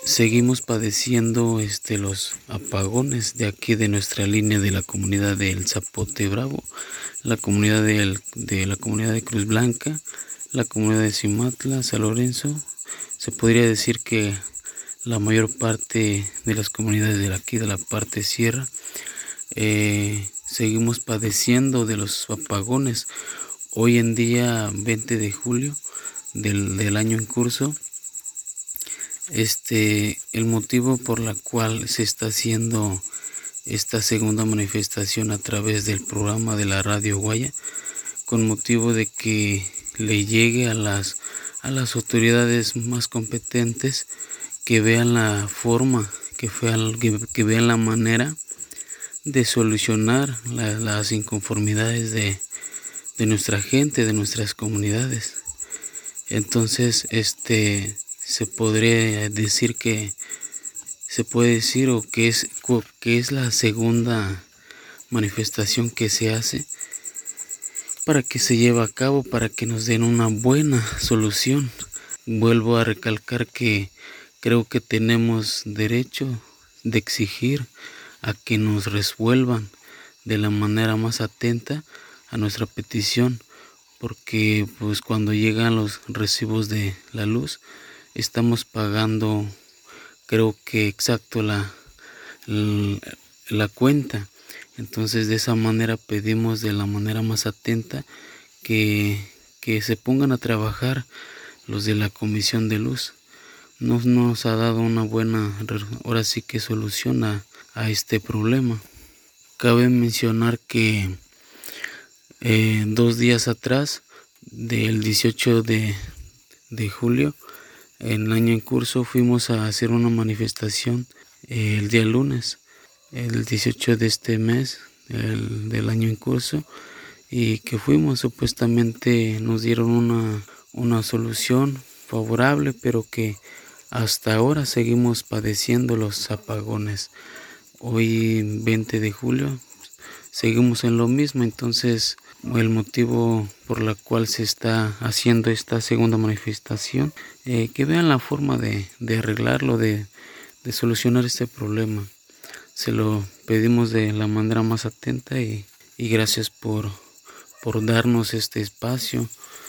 Seguimos padeciendo los apagones de aquí de nuestra línea de la comunidad del Zapote Bravo, la comunidad de la comunidad de Cruz Blanca, la comunidad de Cimatla, San Lorenzo. Se podría decir que la mayor parte de las comunidades de aquí de la parte sierra seguimos padeciendo de los apagones. Hoy en día, 20 de julio del año en curso, el motivo por la cual se está haciendo esta segunda manifestación a través del programa de la Radio Guaya, con motivo de que le llegue a las autoridades más competentes, que vean la forma, que vean la manera de solucionar las inconformidades de nuestra gente, de nuestras comunidades. Entonces, se podría decir que se puede decir o que es la segunda manifestación que se hace para que se lleve a cabo, para que nos den una buena solución. Vuelvo a recalcar que creo que tenemos derecho de exigir a que nos resuelvan de la manera más atenta a nuestra petición, porque pues cuando llegan los recibos de la luz estamos pagando, creo que exacto la cuenta. Entonces de esa manera pedimos de la manera más atenta que se pongan a trabajar los de la comisión de luz. Nos ha dado una buena, ahora sí que solución a este problema. Cabe mencionar que 2 días atrás, del 18 de julio, en el año en curso, fuimos a hacer una manifestación el día lunes, el 18 de este mes, del año en curso, y que fuimos, supuestamente nos dieron una solución favorable, pero que hasta ahora seguimos padeciendo los apagones. Hoy 20 de julio seguimos en lo mismo. Entonces el motivo por la cual se está haciendo esta segunda manifestación, que vean la forma de arreglarlo, de solucionar este problema. Se lo pedimos de la manera más atenta y gracias por darnos este espacio.